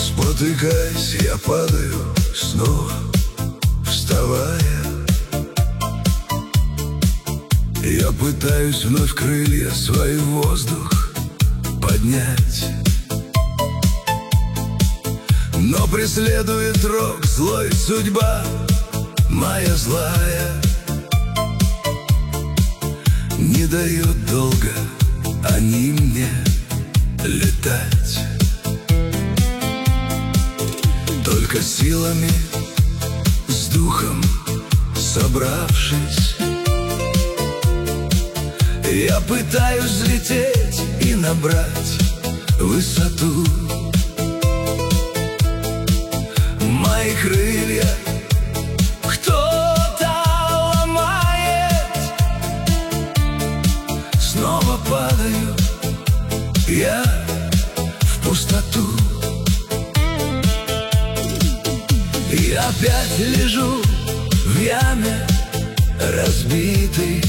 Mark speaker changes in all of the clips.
Speaker 1: Спотыкаясь, я падаю, снова вставая. Я пытаюсь вновь крылья свои в воздух поднять, но преследует рок злой судьба моя злая. Не дают долго они мне летать, только силами с духом собравшись, я пытаюсь взлететь и набрать высоту. Мои крылья кто-то ломает, снова падаю я в пустоту. И опять лежу в яме разбитый,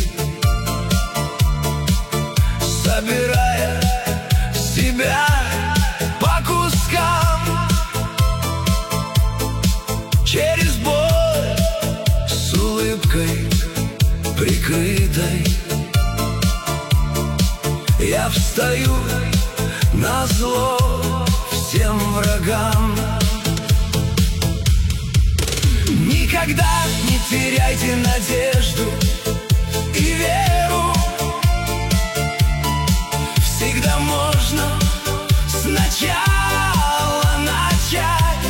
Speaker 1: собирая себя по кускам. Через боль с улыбкой прикрытой я встаю назло всем врагам. Никогда не теряйте надежду и веру, всегда можно сначала начать.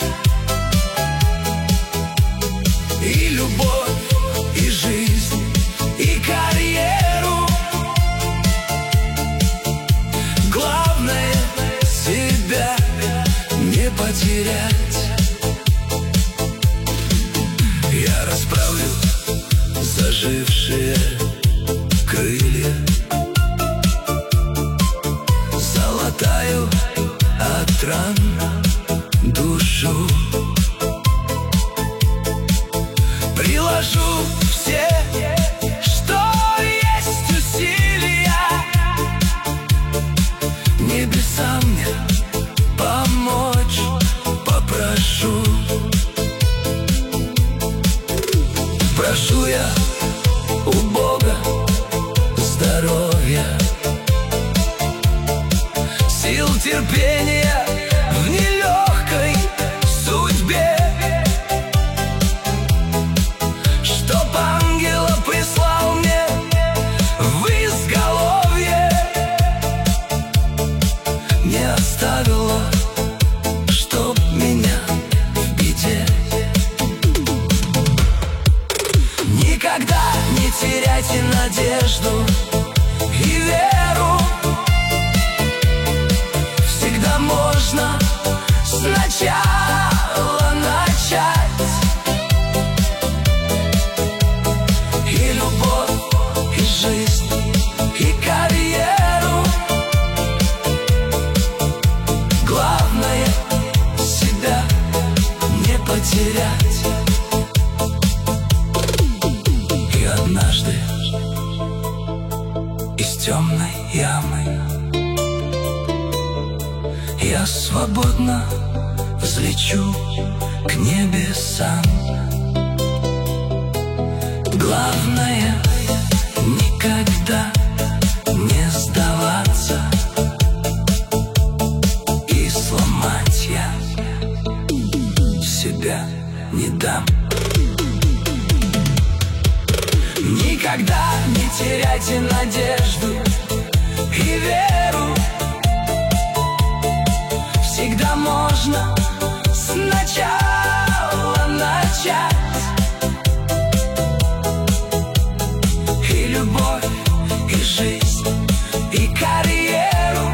Speaker 1: И любовь, и жизнь, и карьеру, главное себя не потерять. Я расправлю зажившие крылья, залатаю от ран душу, приложу все, что есть усилия, небесам мне помочь попрошу. Прошу я у Бога здоровья, сил терпения в нелегкой судьбе, чтоб ангела прислал мне в изголовье, не оставило, чтоб меня в беде. Никогда не теряйте надежду и веру, всегда можно сначала начать. И любовь, и жизнь, и карьеру, главное себя не потерять. И однажды из темной ямы я свободно взлечу к небесам. Главное никогда не сдаваться, и сломать я себя не дам. Никогда не теряйте надежду и веру, всегда можно сначала начать. И любовь, и жизнь, и карьеру,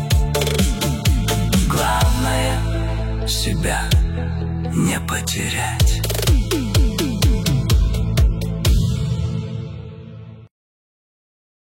Speaker 1: главное себя не потерять.